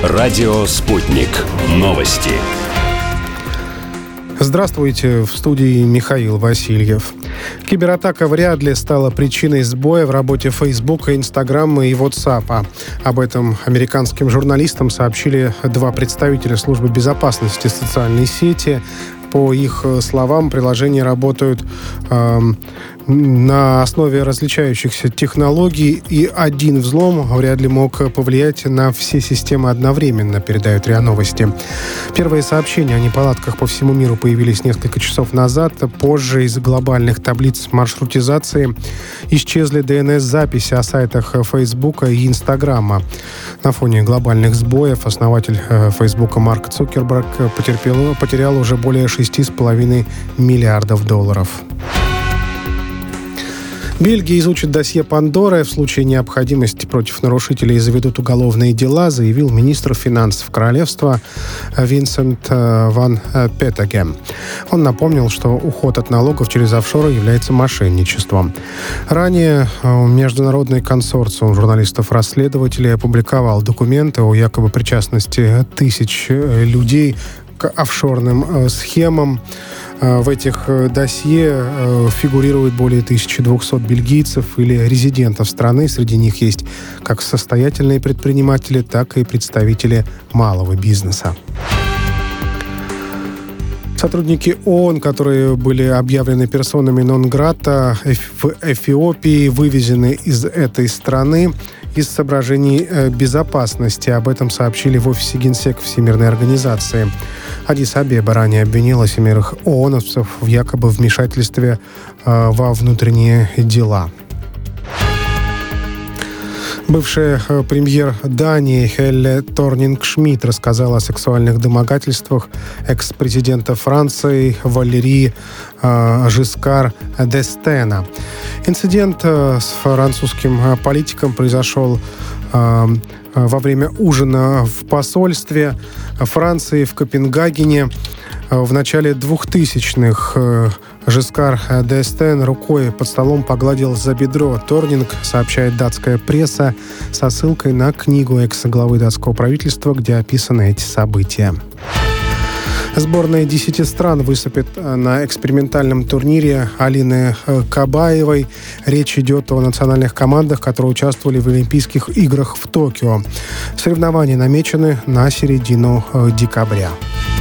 Радио «Спутник». Новости. Здравствуйте, в студии Михаил Васильев. Кибератака вряд ли стала причиной сбоя в работе Фейсбука, Инстаграма и WhatsApp. Об этом американским журналистам сообщили два представителя службы безопасности социальной сети. По их словам, приложения работают на основе различающихся технологий, и один взлом вряд ли мог повлиять на все системы одновременно, передают РИА Новости. Первые сообщения о неполадках по всему миру появились несколько часов назад. Позже из глобальных таблиц маршрутизации исчезли DNS-записи о сайтах Фейсбука и Инстаграма. На фоне глобальных сбоев основатель Фейсбука Марк Цукерберг потерял уже более $6,5 миллиардов. Бельгия изучит досье Пандоры. В случае необходимости против нарушителей заведут уголовные дела, заявил министр финансов королевства Винсент ван Петтегем. Он напомнил, что уход от налогов через офшоры является мошенничеством. Ранее международный консорциум журналистов-расследователей опубликовал документы о якобы причастности тысяч людей к офшорным схемам. В этих досье фигурирует более 1200 бельгийцев или резидентов страны. Среди них есть как состоятельные предприниматели, так и представители малого бизнеса. Сотрудники ООН, которые были объявлены персонами нон-грата в Эфиопии, вывезены из этой страны из соображений безопасности. Об этом сообщили в офисе Генсека Всемирной организации. Аддис-Абеба ранее обвинила 7 ООНовцев в якобы вмешательстве во внутренние дела. Бывшая премьер Дании Хелле Торнинг-Шмидт рассказала о сексуальных домогательствах экс-президента Франции Валерии Жискар д'Эстена. Инцидент с французским политиком произошел во время ужина в посольстве Франции в Копенгагене. В начале 2000-х Жискар д'Эстен рукой под столом погладил за бедро Торнинг, сообщает датская пресса, со ссылкой на книгу экс-главы датского правительства, где описаны эти события. Сборная 10 стран выступит на экспериментальном турнире Алины Кабаевой. Речь идет о национальных командах, которые участвовали в Олимпийских играх в Токио. Соревнования намечены на середину декабря.